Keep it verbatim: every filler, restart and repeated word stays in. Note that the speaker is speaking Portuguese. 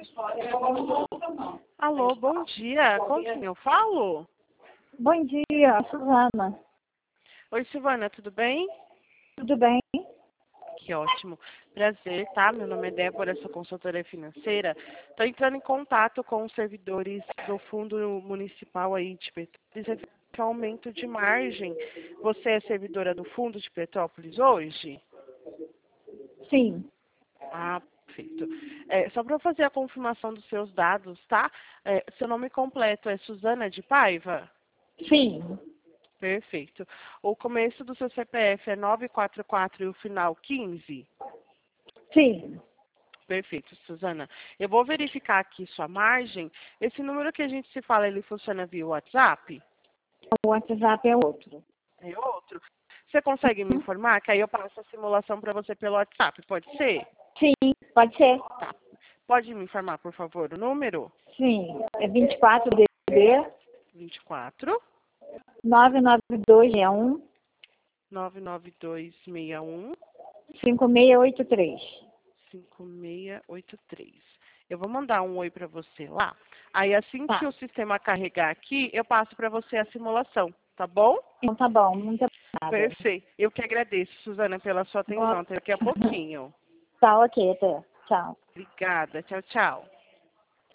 Alô, bom dia. Com quem eu falo? Bom dia, Suzana. Oi, Silvana, tudo bem? Tudo bem? Que ótimo. Prazer, tá? Meu nome é Débora, sou consultora financeira. Estou entrando em contato com os servidores do Fundo Municipal aí de Petrópolis, para aumento de margem. Você é servidora do Fundo de Petrópolis hoje? Sim. Ah, perfeito. É, só para fazer a confirmação dos seus dados, tá? É, seu nome completo é Suzana de Paiva? Sim. Perfeito. O começo do seu C P F é nove quatro quatro e o final quinze? Sim. Perfeito, Suzana. Eu vou verificar aqui sua margem. Esse número que a gente se fala, ele funciona via WhatsApp? O WhatsApp é outro. É outro. Você consegue me informar? Que aí eu passo a simulação para você pelo WhatsApp, pode ser? Sim, pode ser. Tá. Pode me informar, por favor, o número? Sim. É vinte e quatro D D vinte e quatro, nove nove dois seis um nove nove dois seis um, cinco seis oito três. cinco seis oito três. Eu vou mandar um oi para você lá. Aí assim Tá. que o sistema carregar aqui, eu passo para você a simulação, tá bom? Então tá bom, muito obrigada. Perfeito. Eu que agradeço, Suzana, pela sua atenção. Até daqui a pouquinho. Tá, ok, até. Tchau. Obrigada. Tchau, tchau.